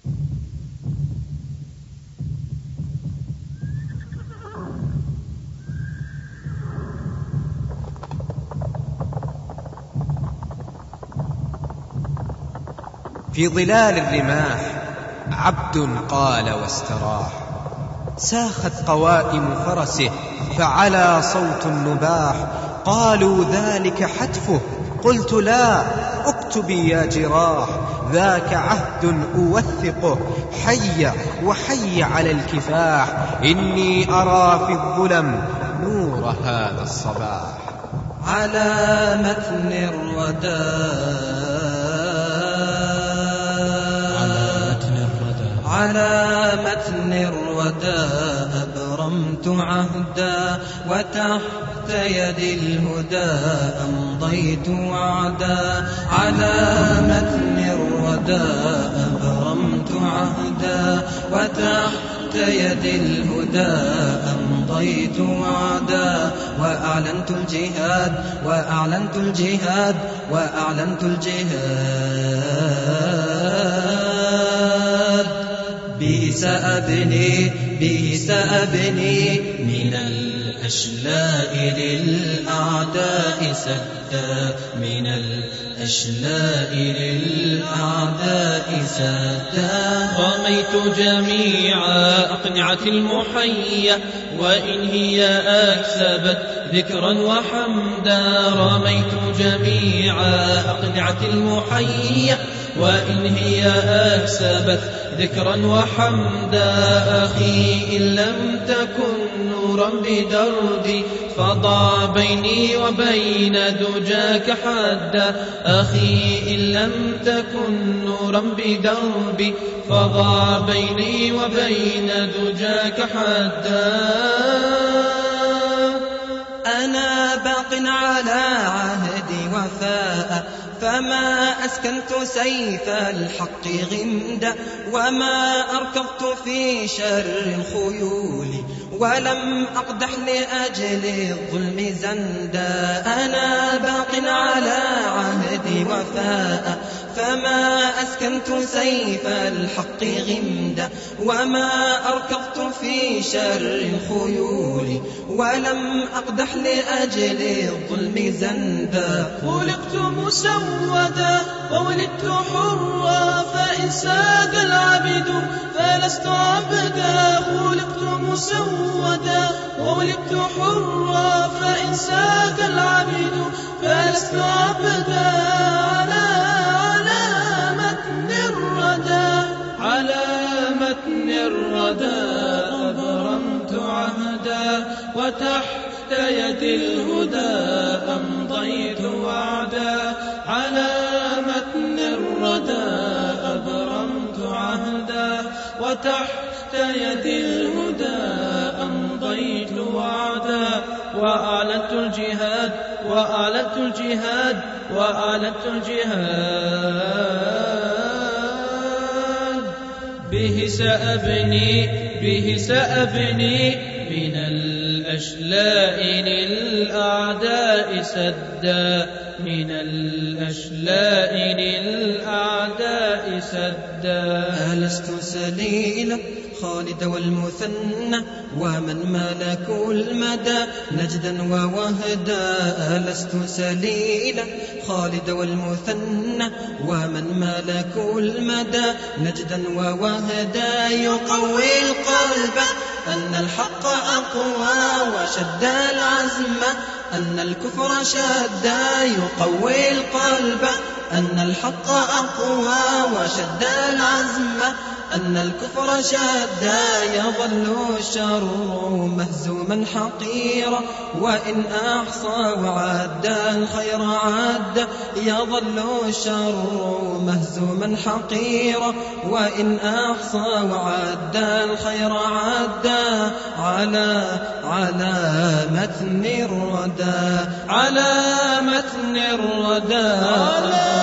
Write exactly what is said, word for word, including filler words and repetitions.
في ظلال الرماح عبد قال واستراح، ساخت قوائم فرسه فعلى صوت النباح. قالوا ذلك حتفه، قلت لا، اكتبي يا جراح. ذاك عهد أوثقه، حي وحي على الكفاح. إني أرى في الظلم نور هذا الصباح. على متن الردى على متن الردى أبرمت عهدا، وتحت يد الهدى أمضيت وعدا. على متن الردى أبرمت عهدا، وتحت يد الهدى أمضيت وعدا. وأعلنت الجهاد وأعلنت الجهاد وأعلنت الجهاد. به سأبني به سأبني من الأشلاء للأعداء سدا، من الأشلاء للأعداء سدا. رميت جميع أقنعة المحية، وإن هي أكسبت ذكرا وحمدا. رميت جميع أقنعة المحية، وإن هي أكسبت ذكرا وحمدا. أخي إن لم تكن نورا بدربي، فضع بيني وبين دجاك حدا. أخي إن لم تكن نورا بدربي، فضع بيني وبين دجاك حدا. أنا باق على عهدي وفاء، فما أسكنت سيف الحق غمدا، وما أركضت في شر الخيول، ولم أقدح لأجل الظلم زندا. أنا باق على عهدي وفاء، فما أسكنت سيف الحق غمدا، وما أركضت في شر الخيول، ولم أقدح لأجل الظلم زندا. خلقت مسودا وولدت حرا، فإن ساد العبد فلست عبدا. خلقت مسودا وولدت حرا، فإن ساد العبد فلست عبدا. على متن الردى أبرمت عهدا، وتحت يد الهدى أمضيت وعدا. على متن الردى أبرمت عهدا، وتحت يد الهدى أمضيت وعدا. وأعلنت الجهاد وأعلنت الجهاد وأعلنت الجهاد. به سأبني به سأبني من الأشلاء للأعداء سدا، من الأشلاء للأعداء سدا. ألست سليلا خالد والمثنى، ومن ملك المدى نجدا ووهدا. ألست سليلا خالد والمثنى، ومن ملك المدى نجدا ووهدا. يقوي القلب أن الحق أقوى، وشد العزم أن الكفر شدا. يقوي القلب أن الحق أقوى، وشد العزم أن الكفر شدا. يظل الشر مهزوما حقيرا، وإن أحصى وعد الخير عد. يظل الشر مهزوما حقيرا، وإن أحصى وعد الخير عد. على على متن الردى على متن الردى